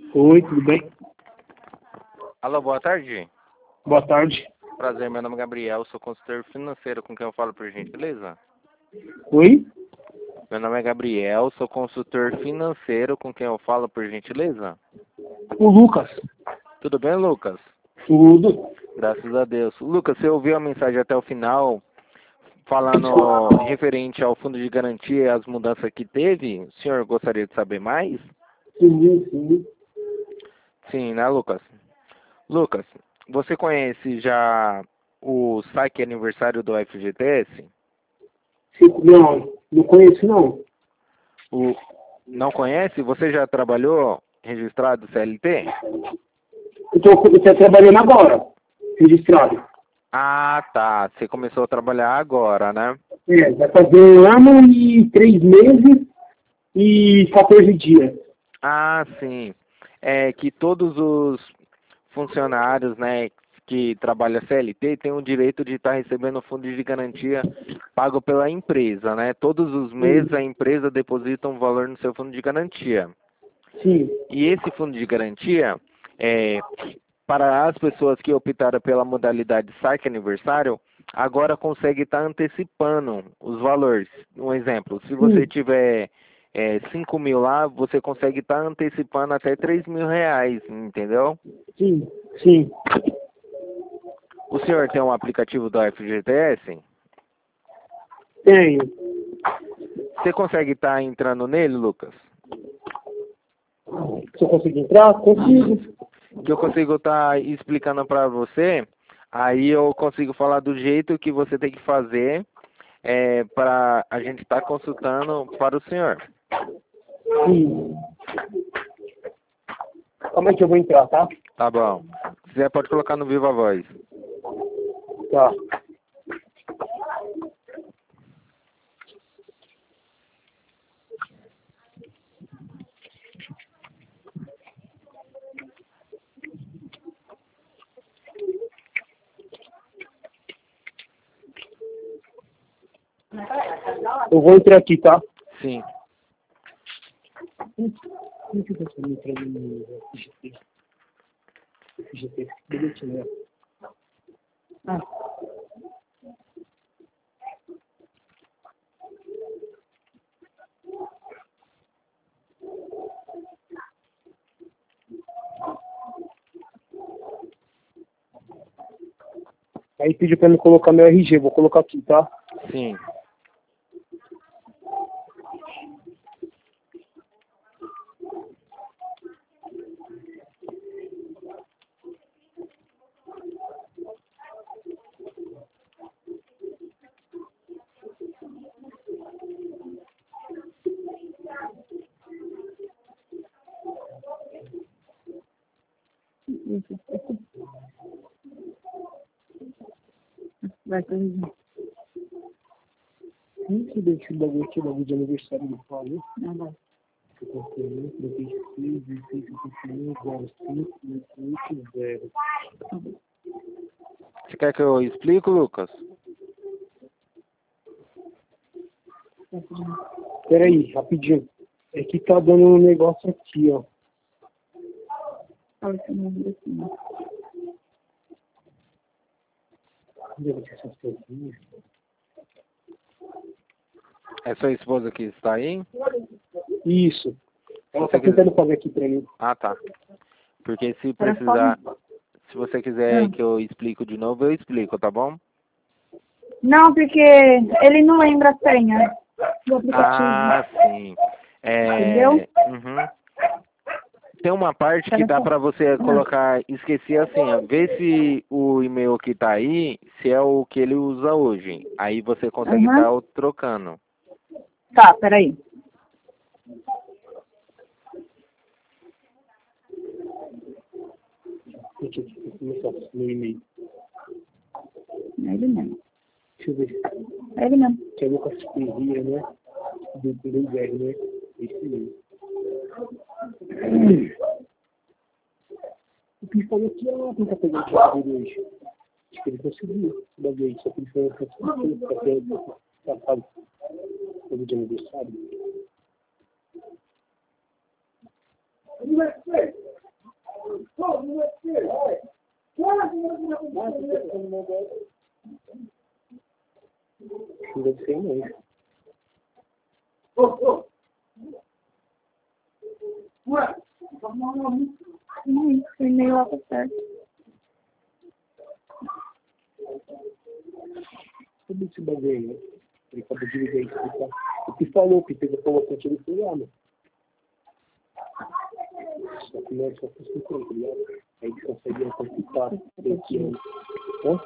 Oi, tudo bem? Alô, boa tarde. Boa tarde. Prazer, meu nome é Gabriel, sou consultor financeiro, com quem eu falo, por gentileza? Oi? Meu nome é Gabriel, sou consultor financeiro, com quem eu falo, por gentileza? O Lucas. Tudo bem, Lucas? Tudo. Graças a Deus. Lucas, você ouviu a mensagem até o final, falando referente ao fundo de garantia e as mudanças que teve? O senhor gostaria de saber mais? Sim. Sim, né, Lucas? Lucas, você conhece já o saque aniversário do FGTS? Não conheço não. O... Não conhece? Você já trabalhou registrado CLT? Eu tô trabalhando agora, registrado. Ah, tá. Você começou a trabalhar agora, né? Vai fazer 1 ano e 3 meses e 14 dias. Ah, sim. É que todos os funcionários, né, que trabalham CLT têm o direito de estar recebendo o fundo de garantia pago pela empresa, né? Todos os meses a empresa deposita um valor no seu fundo de garantia. Sim. E esse fundo de garantia, é, para as pessoas que optaram pela modalidade saque aniversário, agora consegue estar antecipando os valores. Um exemplo, se você Sim. tiver 5 mil lá, você consegue estar antecipando até 3 mil reais, entendeu? Sim. O senhor tem um aplicativo do FGTS? Tenho. Você consegue estar entrando nele, Lucas? Se eu conseguir entrar, consigo. Que eu consigo estar explicando para você, aí eu consigo falar do jeito que você tem que fazer para a gente estar consultando para o senhor. Sim. Como é que eu vou entrar, tá? Tá bom. Se quiser, pode colocar no Viva Voz. Tá. Eu vou entrar aqui, tá? Sim. Como que você me entra no FGT? FGT, bilhete, né? Ah. Aí pediu pra me colocar meu RG, vou colocar aqui, tá? Sim. Vai corrigir. Quem que deu esse bagulho aqui, bagulho de aniversário do Paulo? Não, vai. Eu coloquei 96, 16, 51, 05, 88, 0. Você quer que eu explique, Lucas? Peraí, rapidinho. É que tá dando um negócio aqui, ó. Olha esse número aqui, ó. Deve ter essas coisinhas. É sua esposa que está aí? Isso. Ela Você tá quiser... tentando fazer aqui pra mim. Ah, tá. Porque se precisar, se você quiser que eu explique de novo, eu explico, tá bom? Não, porque ele não lembra a senha do aplicativo. Ah, sim. Entendeu? Uhum. Tem uma parte que dá pra você colocar, esqueci assim, ó, vê se o e-mail que tá aí, se é o que ele usa hoje. Aí você consegue estar trocando. Tá, peraí. Deixa eu começar meu e-mail. É ele mesmo. Deixa eu ver. É ele mesmo. Que é Lucas Ferreira, né? Do R, né? Esse mesmo. O que falou que ia tentar pegar o bagulho hoje. Acho que ele conseguiu esse bagulho aí. Só que ele falou que tá passado pelo de aniversário. Não deve ser mesmo. Foi meio lá pra perto. Tudo esse bagulho aí, né? Ele acabou de ligar e explicar. O que falou que teve a colocação ele foi lá, né? Só que não é só construção, tá ligado? Aí eles conseguiram conquistar esse ano. Hã?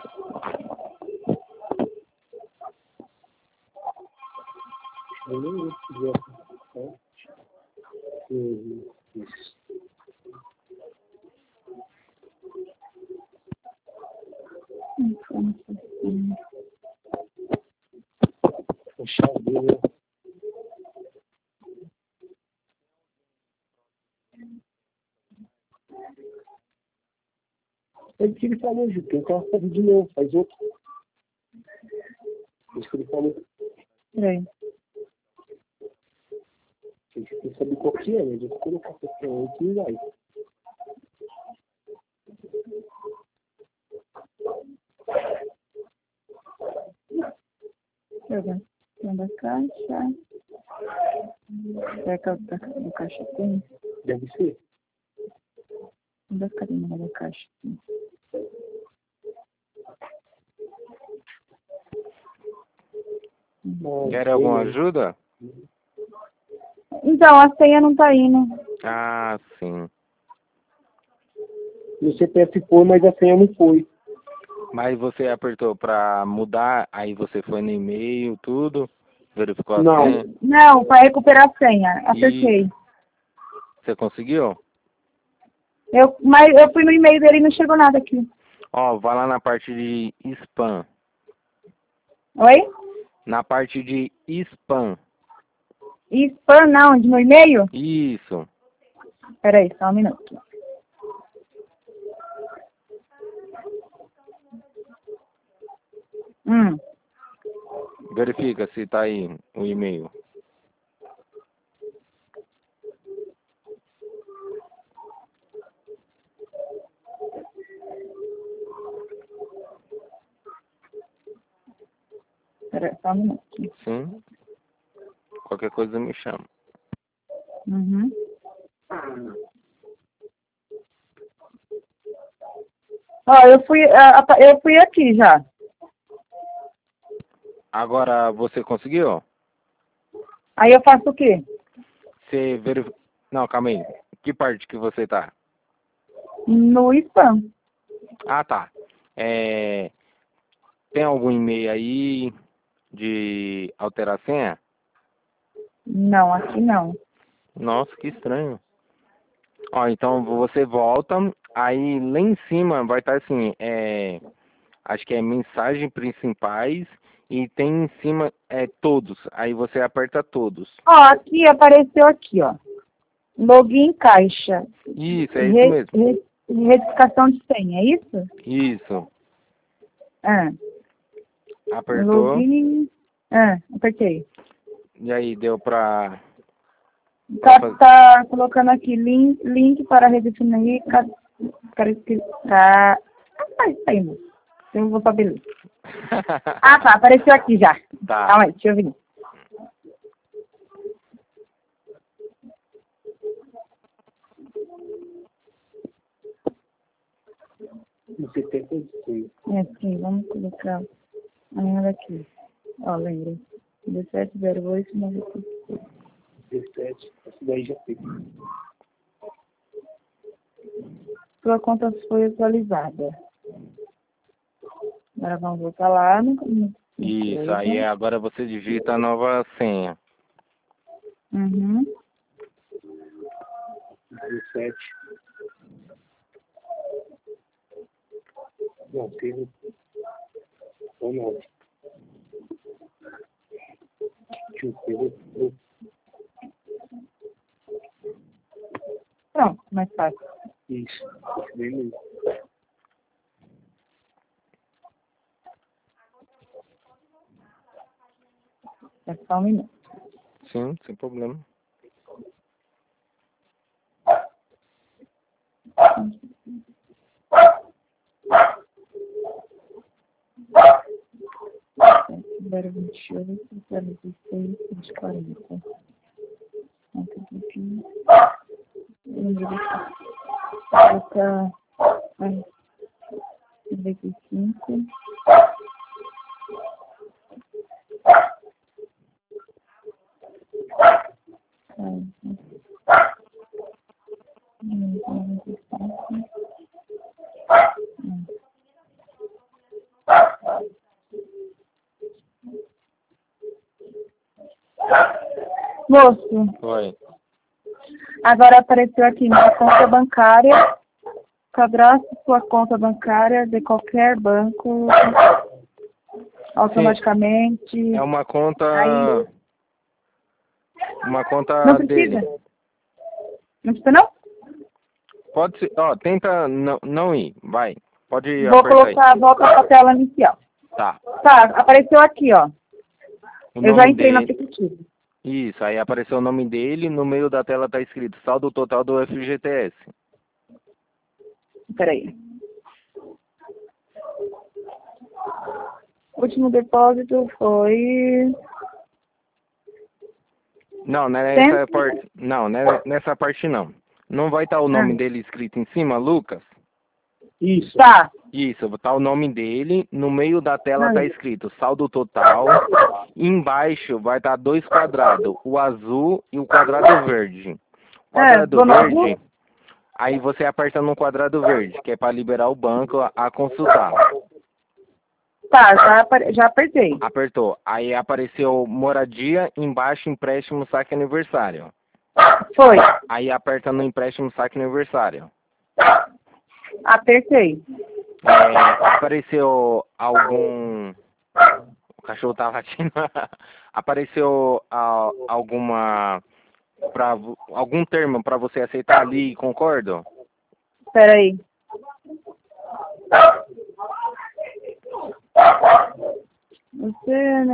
Eu nem ia dizer assim, isso. Fechado, né? Ele que ele falou, Ju, tem um carro fazer de novo, faz outro. Isso que ele falou. Peraí. Tem que saber qual que é, né? Já colocar qualquer um que não vai. Pega. Tem da caixa. Será que a caixa tem? Deve ser. Não deve ficar dentro da caixa. Quer alguma ajuda? Então, a senha não tá indo. Ah, sim. O CPF foi, mas a senha não foi. Mas você apertou pra mudar, aí você foi no e-mail, tudo, verificou a Não. senha. Não, para recuperar a senha. Acertei. Você conseguiu? Mas eu fui no e-mail dele e não chegou nada aqui. Ó, vai lá na parte de spam. Oi? Na parte de spam. E spam não, de meu e-mail? Isso. Peraí, só um minuto. Verifica se tá aí o e-mail. Peraí, só um minuto. Sim. Qualquer coisa me chama. Uhum. Ó, eu fui aqui já. Agora, você conseguiu? Aí eu faço o quê? Você verificou... Não, calma aí. Que parte que você tá? No spam. Ah, tá. Tem algum e-mail aí de alterar a senha? Não, aqui não. Nossa, que estranho. Ó, então você volta, aí lá em cima vai estar assim, acho que é mensagem principais e tem em cima todos. Aí você aperta todos. Ó, aqui apareceu aqui, ó. Login caixa. Isso, é isso mesmo. Retificação de senha, é isso? Isso. Ah. Apertou. Login. Apertei. E aí deu pra... Tá colocando aqui link para redefinir. Tá aí, moço. Eu vou saber. Ah, tá. Apareceu aqui já. Tá. Calma aí, deixa eu ver. Você tem que Aqui, vamos colocar a minha daqui. Ó, lembra. 1708 17. Essa daí já tem. Sua conta foi atualizada. Agora vamos voltar lá no Isso, coisa. aí agora você digita a nova senha. Uhum. 17. Não, teve. Ou não. Pronto, mais fácil. Isso. Bem mesmo. É só um minuto. Sim, sem problema. 028, 016, 140. Conta de aqui. Colocar 95. Moço, Oi. agora apareceu aqui minha conta bancária. Cadastre sua conta bancária de qualquer banco automaticamente. É uma conta. Aí- Uma conta Não precisa? dele. Não precisa não? Pode ser. Ó, tenta não ir. Vai. Pode Vou apertar aí. colocar, volta para a tela inicial. Tá. Tá, apareceu aqui, ó. O Eu já nome entrei no dele. aplicativo. Isso, aí apareceu o nome dele, no meio da tela tá escrito saldo total do FGTS. Peraí. O último depósito foi... Não, Tem? nessa parte. Não, nessa parte não. Não vai estar o nome dele escrito em cima, Lucas? Isso. Tá. Isso, tá o nome dele, no meio da tela Ah. tá escrito saldo total, embaixo vai estar dois quadrados, o azul e o quadrado verde. O quadrado vou no verde, azul? aí você aperta no quadrado verde, que é para liberar o banco a consultar. Tá, já apertei. Apertou, aí apareceu moradia, embaixo empréstimo saque aniversário. Foi. Aí aperta no empréstimo saque aniversário. Apertei. Apareceu algum... O cachorro tá latindo. Apareceu algum termo para você aceitar ali, concordo? Peraí. Você...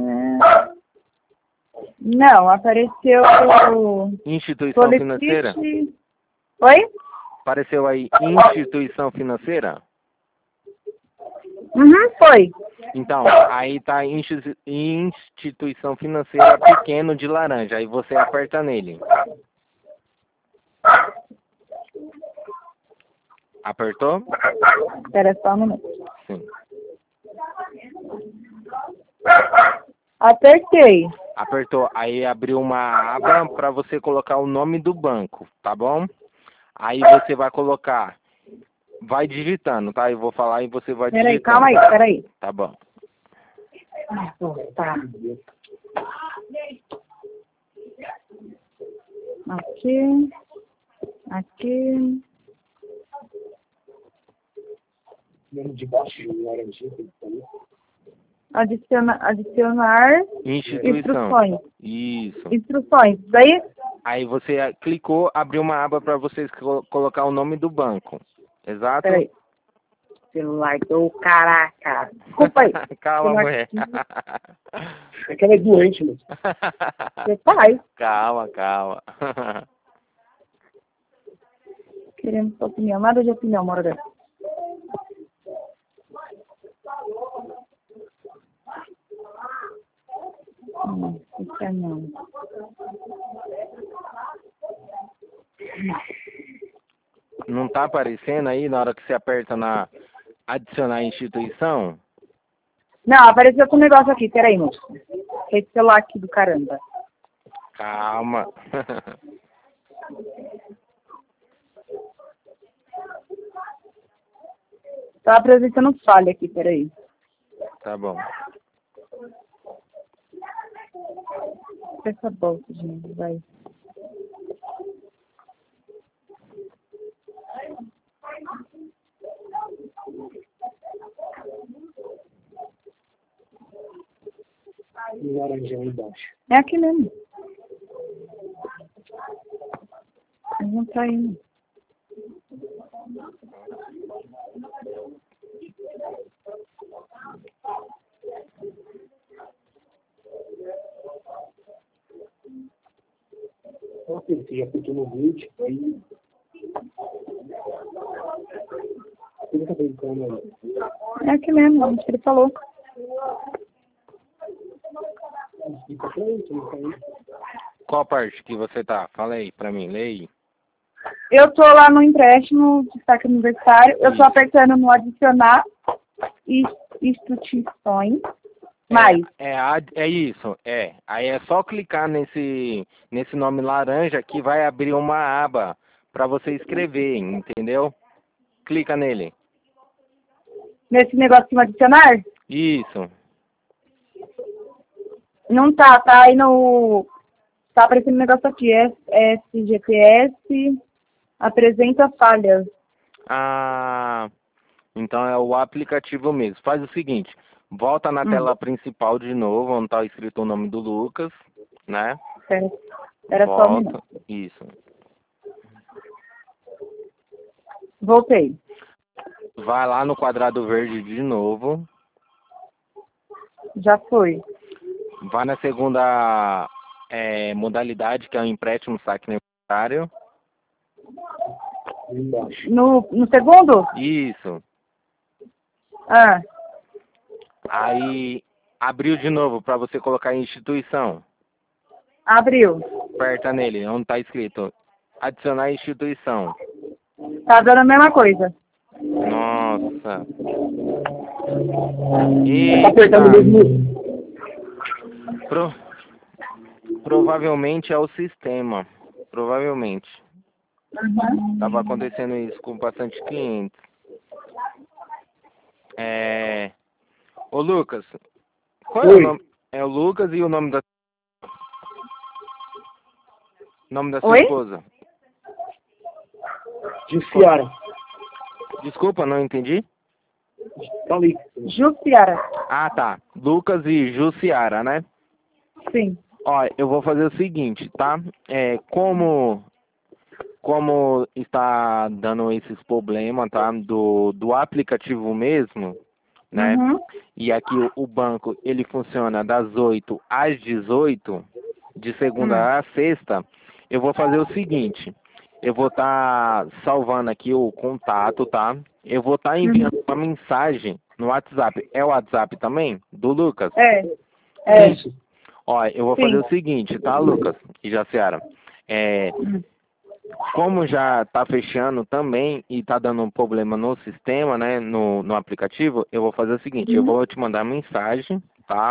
Não, apareceu... Instituição Solicite... financeira? Oi? Apareceu aí instituição financeira? Uhum, foi. Então, aí tá instituição financeira pequeno de laranja. Aí você aperta nele. Apertou? Espera só um minuto. Sim. Apertei. Apertou. Aí abriu uma aba para você colocar o nome do banco, tá bom? Aí você vai colocar... Vai digitando, tá? Eu vou falar e você vai Peraí, digitando. calma aí, peraí. Tá bom. Tá. Aqui. Aqui. Nome de baixo de laranjinha. Adicionar Instituição. instruções. Isso. Instruções. Daí? Aí você clicou, abriu uma aba para você colocar o nome do banco. Exato? Peraí. Celular do caraca. Desculpa aí. Calma, Celular mulher. É que ela é doente, mas. Você faz. Calma, calma. Queremos sua opinião. Nada de opinião, uma hora dessa. Isso é não. Não tá aparecendo aí na hora que você aperta na adicionar instituição? Não, apareceu com um negócio aqui. Peraí, moço. Esse celular aqui do caramba. Calma. Tá apresentando falha aqui, peraí. Tá bom. Essa bolsa, gente, vai. E o laranjão embaixo. É aqui mesmo. Mas não tá indo. Você já apertou no mute, aí. Você tá brincando aí. É aqui mesmo, onde ele falou. tá pronto, não tá aí. Qual parte que você tá? Fala aí pra mim, leia. Eu tô lá no empréstimo, destaque universitário, eu tô Isso. apertando no adicionar instituições, mais. É isso, é. Aí é só clicar nesse nome laranja que vai abrir uma aba para você escrever, entendeu? Clica nele. Nesse negócio de adicionar, Isso. não tá aí no... Tá aparecendo um negócio aqui, SGPS apresenta falhas. Ah, então é o aplicativo mesmo. Faz o seguinte, volta na tela principal de novo, onde está escrito o nome do Lucas, né? Certo. Era só um minuto. Isso. Voltei. Vai lá no quadrado verde de novo. Já foi. Vai na segunda modalidade, que é o empréstimo saque universitário. Embaixo. No segundo? Isso. Ah, Aí abriu de novo para você colocar instituição. abriu. Aperta nele, onde está escrito adicionar instituição. Tá dando a mesma coisa. Nossa. Tá apertando Eita. mesmo. Provavelmente é o sistema. Provavelmente. Uhum. Tava acontecendo isso com bastante clientes. Ô Lucas, qual é o Oi. nome? É o Lucas e o nome da sua Oi? esposa? Jussiara. Desculpa, não entendi. Tá ali. Jussiara. Ah, tá. Lucas e Jussiara, né? Sim. Ó, eu vou fazer o seguinte, tá? Como está dando esses problemas, tá? Do aplicativo mesmo, né? Uhum. E aqui o banco, ele funciona das 8 às 18, de segunda a sexta. Eu vou fazer o seguinte, eu vou estar salvando aqui o contato, tá? Eu vou estar enviando uma mensagem no WhatsApp. É o WhatsApp também? Do Lucas? É. Isso. Ó, eu vou Sim. fazer o seguinte, tá, Lucas e Jaciara? Como já tá fechando também e tá dando um problema no sistema, né, no aplicativo, eu vou fazer o seguinte, eu vou te mandar mensagem, tá?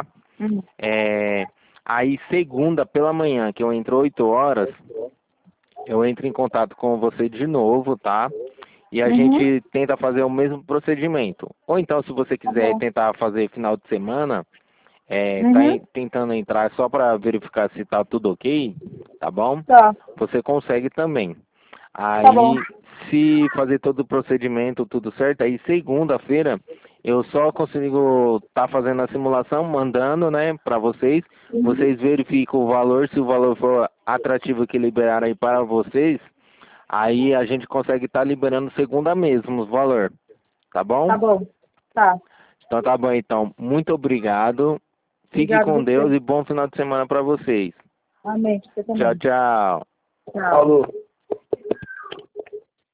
Aí segunda pela manhã, que eu entro 8 horas, eu entro em contato com você de novo, tá? E a gente tenta fazer o mesmo procedimento. Ou então, se você quiser tentar fazer final de semana, tentando entrar só para verificar se tá tudo ok, tá bom? Tá. Você consegue também. Tá bom. Aí, se fazer todo o procedimento, tudo certo, aí segunda-feira eu só consigo estar fazendo a simulação, mandando, né, para vocês. Vocês verificam o valor, se o valor for atrativo que liberaram aí para vocês, aí a gente consegue estar liberando segunda mesmo os valor, tá bom? Tá bom. Tá. Então tá bom, então. Muito obrigado. Fique Obrigado com você. Deus e bom final de semana para vocês. Amém. Você também. Tchau, tchau. Tchau. Falou.